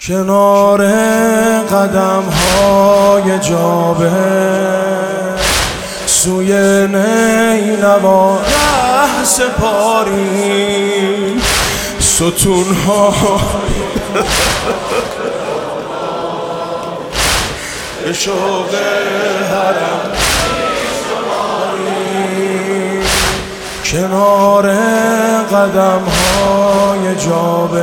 کنار قدم های جابه سوی نینوا ره سپاری ستون ها به شوق حرم کنار قدم های جابه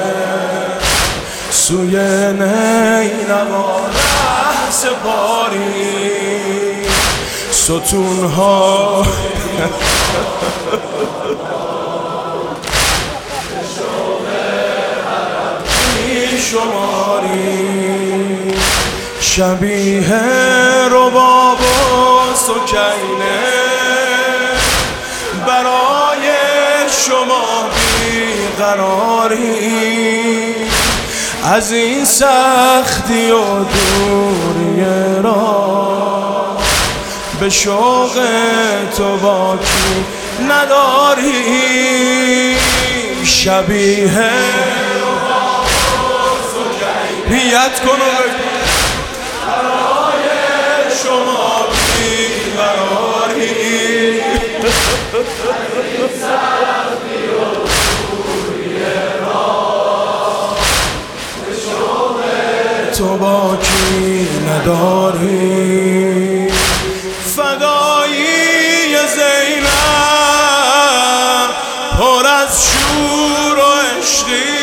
سوی نینوا ره سپاری ستون ها شماری شبیه رباب و سکینه برای شما بیقراری از این سختی و دوری را به شوق تو باکی نداری شبیه نیت کن برای شما بیقراری تو باکی نداری فدایی زینب پر از شور و عشقی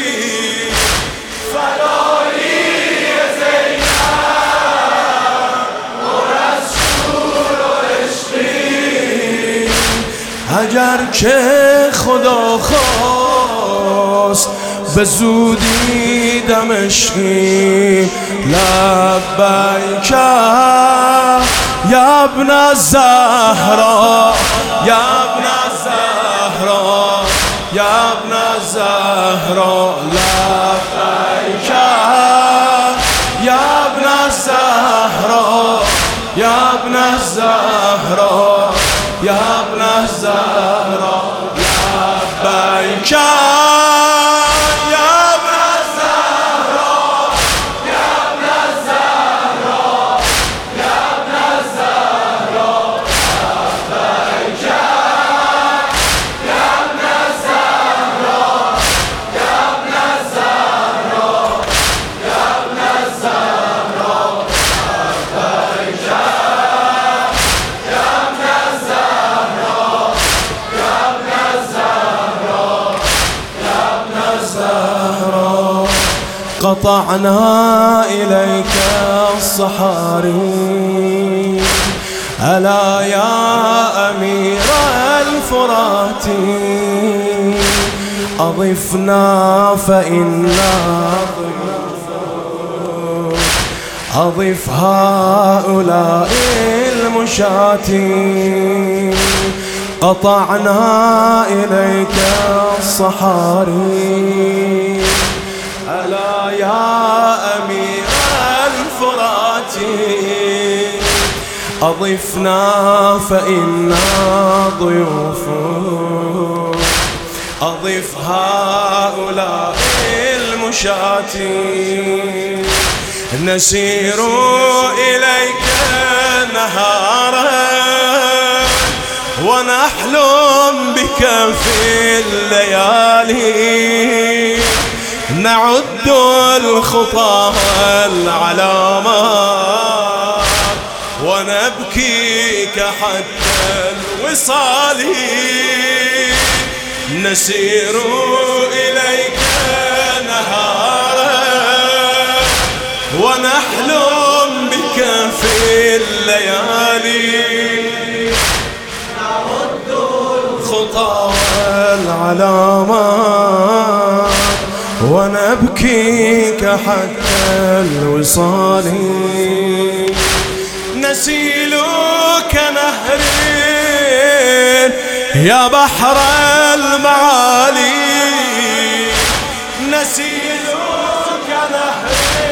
فدایی زینب پر از شور و عشقی اگر که خدا خواست به زودی دمشقی لبیک یا ابن الزهرا یا ابن الزهرا یا ابن الزهرا لبیک یا ابن الزهرا یا ابن الزهرا یا ابن الزهرا لبیک قطعنا إليك الصحاري ألا يا أمير الفرات أضفنا فإنا أضف هؤلاء المشاة قطعنا إليك الصحاري ألا يا أمير الفرات أضفنا فإنا ضيوف أضف هؤلاء المشاة نسير إليك نهارا ونحلم بك في الليالي نعد الخطى والعلامات ونبكيك حتى الوصال نسير إليك نهارا ونحلم بك في الليالي نعد الخطى والعلامات ونبكيك حتى الوصال نسيلك نهر يا بحر المعالي نسيلك نهر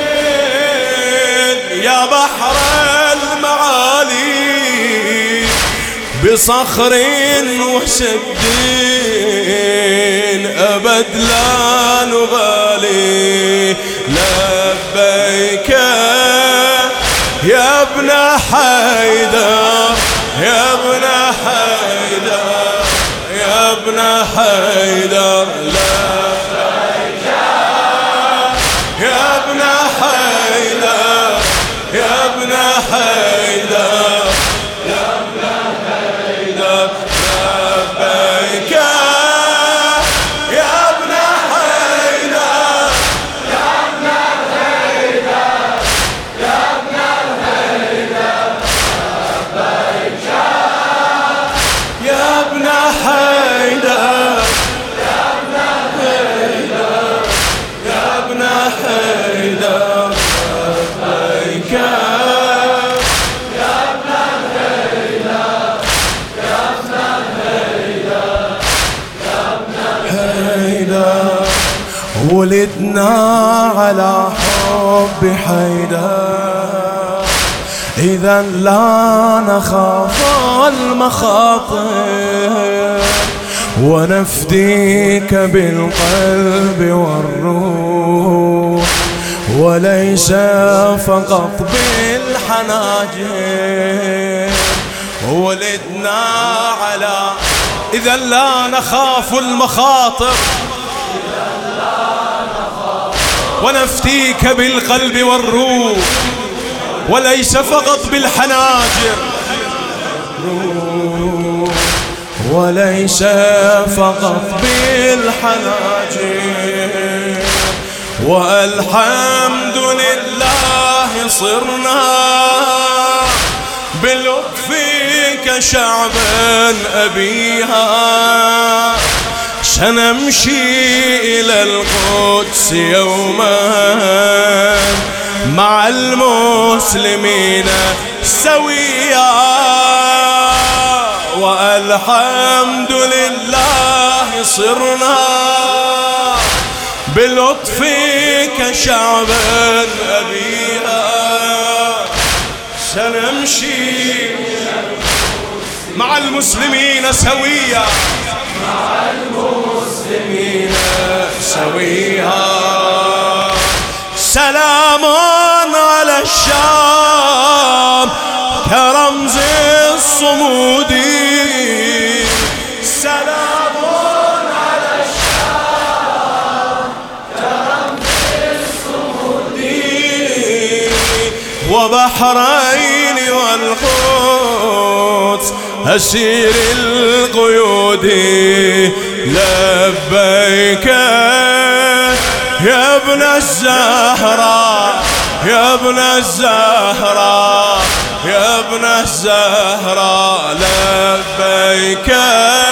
يا بحر المعالي بصخر وسد أبد لا نبالي لا ابن حيدر يا ابن حيدر يا ابن حيدر لبيك يا ابن حيدر يا ابن حيدر يا ابن حيدر لبيك يا ابن حيدر يا ابن حيدر يا ابن حيدر لبيك يا ابن حيدر يا ابن حيدر يا ابن حيدر لبيك يا ابن حيدر يا ابن حيدر يا ابن حيدر ولدنا على حب حيدر إذا لا نخاف المخاطر ونفديك بالقلب والروح وليس فقط بالحناجر ولدنا على إذا لا نخاف المخاطر ونفديك بالقلب والروح وليس فقط بالحناجر وليس فقط بالحناجر والحمد لله صرنا بلطفك شعبا أبيها سنمشي إلى القدس يوما مع المسلمين سويا والحمد لله صرنا بلطفك شعبا أبيها سنمشي مع المسلمين سويا مع المسلمين سويا سلام على الشام كرمز الصمود سلام على الشام كرمز الصمود وبحرين والقدس أسير القيود لبيك يا ابن الزهراء يا ابن الزهراء يا ابن الزهراء لبيك